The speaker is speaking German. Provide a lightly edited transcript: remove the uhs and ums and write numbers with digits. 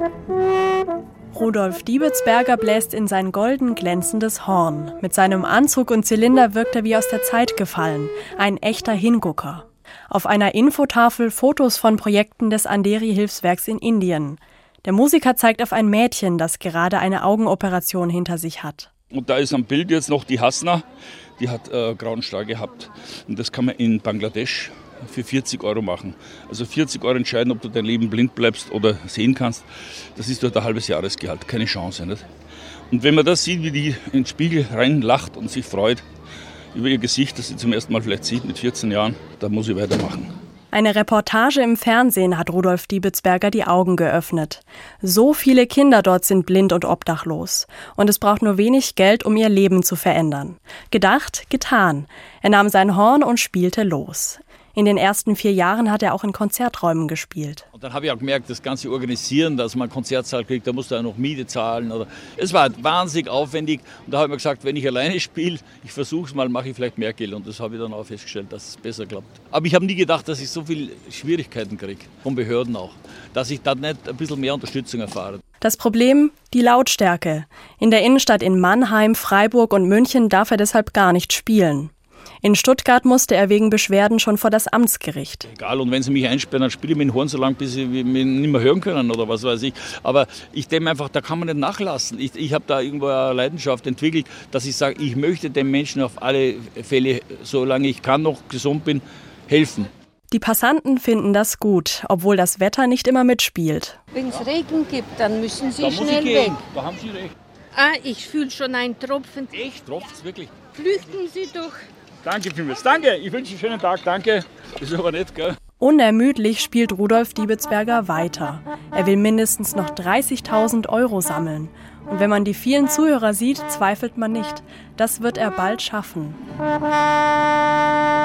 Rudolf Diebelsberger bläst in sein golden glänzendes Horn. Mit seinem Anzug und Zylinder wirkt er wie aus der Zeit gefallen. Ein echter Hingucker. Auf einer Infotafel Fotos von Projekten des Andheri-Hilfswerks in Indien. Der Musiker zeigt auf ein Mädchen, das gerade eine Augenoperation hinter sich hat. Und da ist am Bild jetzt noch die Hasna, die hat grauen Star gehabt. Und das kann man in Bangladesch für 40 € machen. Also 40 € entscheiden, ob du dein Leben blind bleibst oder sehen kannst. Das ist dort ein halbes Jahresgehalt, keine Chance. Nicht? Und wenn man das sieht, wie die in den Spiegel reinlacht und sich freut über ihr Gesicht, das sie zum ersten Mal vielleicht sieht mit 14 Jahren, da muss ich weitermachen. Eine Reportage im Fernsehen hat Rudolf Diebelsberger die Augen geöffnet. So viele Kinder dort sind blind und obdachlos. Und es braucht nur wenig Geld, um ihr Leben zu verändern. Gedacht, getan. Er nahm sein Horn und spielte los. In den ersten 4 Jahren hat er auch in Konzerträumen gespielt. Und dann habe ich auch gemerkt, das ganze Organisieren, dass man einen Konzertsaal kriegt, da musst du ja noch Miete zahlen. Es war wahnsinnig aufwendig. Und da habe ich mir gesagt, wenn ich alleine spiele, ich versuche es mal, mache ich vielleicht mehr Geld. Und das habe ich dann auch festgestellt, dass es besser klappt. Aber ich habe nie gedacht, dass ich so viele Schwierigkeiten kriege, von Behörden auch, dass ich da nicht ein bisschen mehr Unterstützung erfahre. Das Problem? Die Lautstärke. In der Innenstadt in Mannheim, Freiburg und München darf er deshalb gar nicht spielen. In Stuttgart musste er wegen Beschwerden schon vor das Amtsgericht. Egal, und wenn sie mich einsperren, dann spiele ich mit dem Horn so lange, bis sie mich nicht mehr hören können oder was weiß ich. Aber ich denke einfach, da kann man nicht nachlassen. Ich habe da irgendwo eine Leidenschaft entwickelt, dass ich sage, ich möchte den Menschen auf alle Fälle, solange ich kann, noch gesund bin, helfen. Die Passanten finden das gut, obwohl das Wetter nicht immer mitspielt. Wenn es Regen gibt, dann müssen Sie da schnell weg. Da haben Sie recht. Ich fühle schon einen Tropfen. Echt? Tropft's wirklich? Flüchten Sie doch. Danke vielmals. Danke, ich wünsche einen schönen Tag. Danke. Das ist aber nett, gell? Unermüdlich spielt Rudolf Diebelsberger weiter. Er will mindestens noch 30.000 € sammeln. Und wenn man die vielen Zuhörer sieht, zweifelt man nicht. Das wird er bald schaffen.